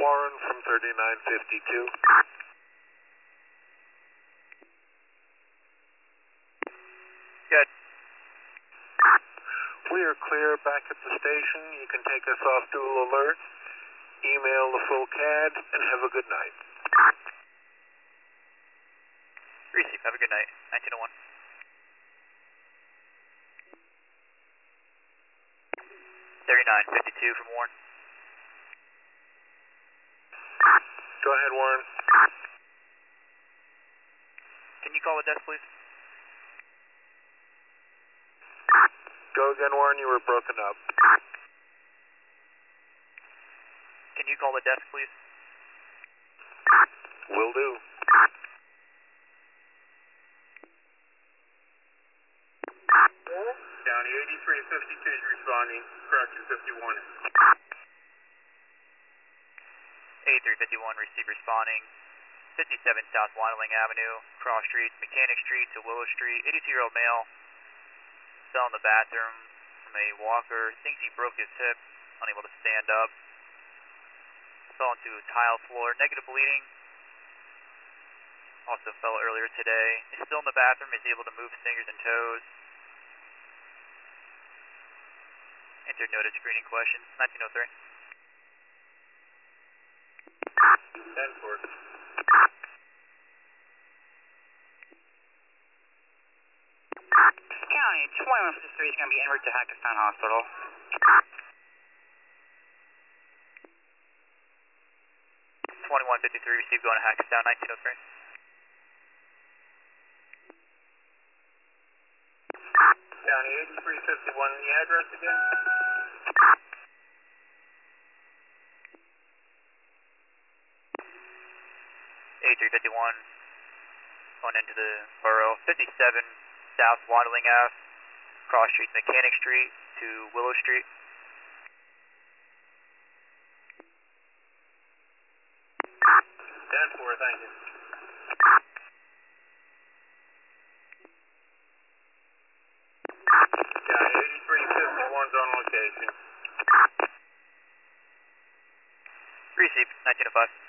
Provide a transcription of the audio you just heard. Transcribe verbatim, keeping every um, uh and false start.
Warren from thirty-nine fifty-two. Good. We are clear back at the station. You can take us off dual alert, email the full C A D, and have a good night. Receive. Have a good night. nineteen oh one. thirty-nine fifty-two from Warren. Go ahead, Warren. Can you call the desk, please? Go again, Warren. You were broken up. Can you call the desk, please? Will do. County eighty-three fifty-two is responding. Correction fifty-one. eighty-three fifty-one, receive responding. fifty-seven South Windling Avenue, cross streets, Mechanic Street to Willow Street. eighty-two-year-old male fell in the bathroom from a walker. Thinks he broke his hip, unable to stand up. Fell into a tile floor, negative bleeding. Also fell earlier today. Is still in the bathroom, is able to move his fingers and toes. Entered notice screening questions, nineteen oh three. ten four. County, twenty-one fifty-three is going to be en route to Hackettstown Hospital. twenty-one fifty-three, received going to Hackettstown, nineteen oh three. County eighty-three fifty-one, the address again? eighty-three fifty-one, going into the borough. fifty-seven South Windling Ave, cross streets, Mechanic Street to Willow Street. ten four, thank you. County eighty-three fifty-one's on location. Received, nineteen oh five.